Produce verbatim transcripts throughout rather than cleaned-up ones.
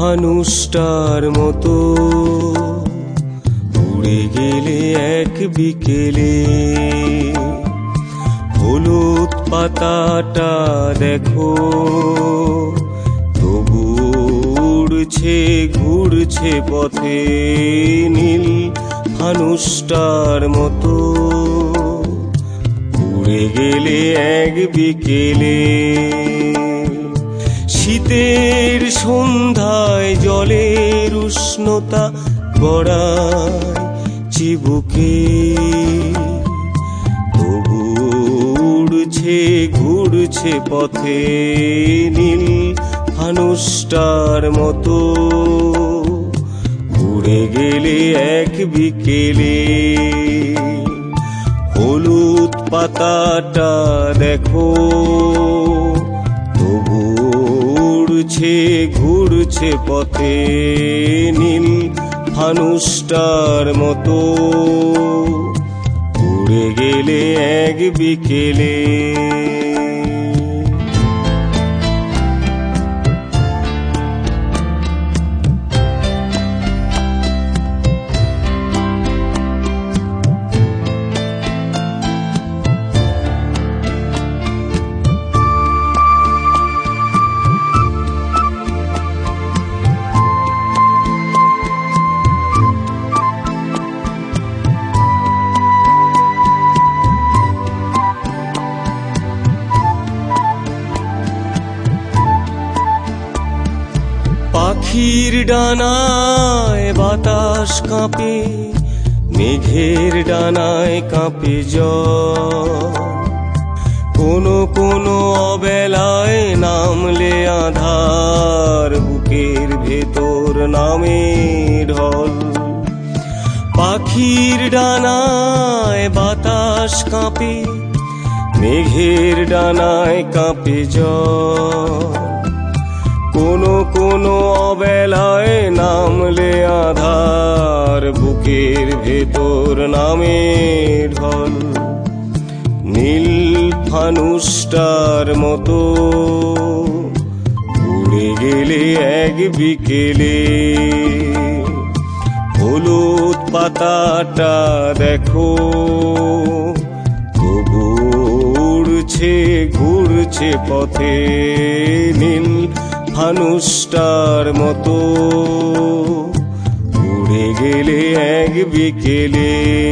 ফানুসটার মতো উড়ে গেলে এক বিকেলে। হলুদ পাতাটা দেখো তবু উড়ছে ঘুরছে পথে, নীল ফানুসটার মতো উড়ে গেলে এক বিকেলে। শীতের সন্ধ্যায় জলের উষ্ণতা গড়ায় চিবুকে, তবু উড়ছে ঘুরছে পথে, নীল ফানুসটার মতো উড়ে গেলে এক বিকেলে। হলুদ পাতাটা দেখো তবু উড়ছে ঘুরছে পথে, নীল ফানুসটার মতো উড়ে গেলে এক বিকেলে। পাখির ডানায় বাতাস কাঁপে, মেঘের ডানায় কাঁপে জল। কোনো কোনো অবেলায় নামলে আধার, বুকের ভেতর নামে ঢল। পাখির ডানায় বাতাস কাঁপে, মেঘের ডানায় কাঁপে জল। কোনো কোনো অবেলায় নামলে আধার, বুকের ভেতর নামে ঢল। নীল ফানুসটার মতো উড়ে গেলে এক বিকেলে। হলুদ পাতাটা দেখো তবু উড়ছে ঘুরছে পথে, নীল ফানুসটার মতো উড়ে গেলে এক বিকেলে।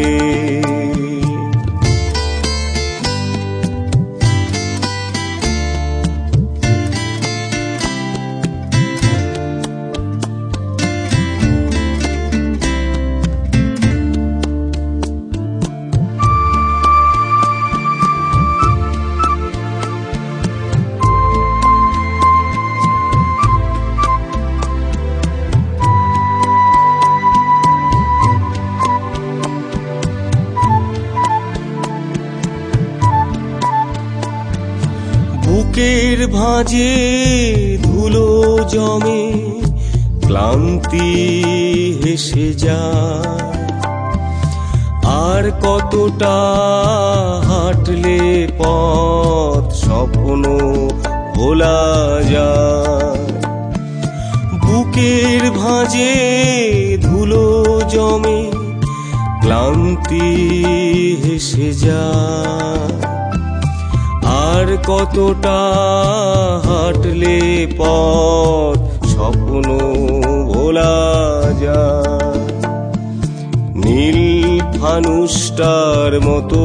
বুকের ভাঁজে ধুলো জমে, ক্লান্তি হেসে যায়। আর কতটা হাঁটলে পথ স্বপ্ন ভোলা যায়। বুকের ভাঁজে ধুলো জমে, ক্লান্তি হেসে যায়। আর কতটা হাঁটলে পথ স্বপ্ন ভোলা যায়। নীল ফানুসটার মতো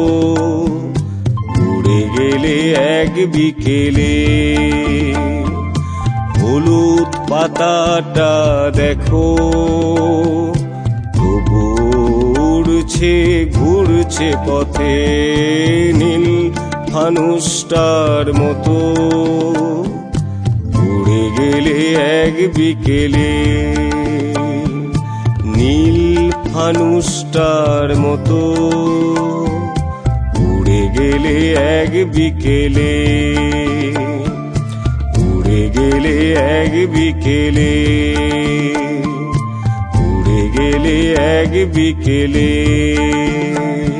উড়ে গেলে এক বিকেলে। হলুদ পাতাটা দেখো তবু উড়ছে ঘুরছে পথে, নীল ফানুসটার মতো উড়ে গেলে এক বিকেলে। নীল ফানুসটার মতো উড়ে গেলে এক বিকেলে। উড়ে গেলে এক বিকেলে। উড়ে গেলে এক বিকেলে।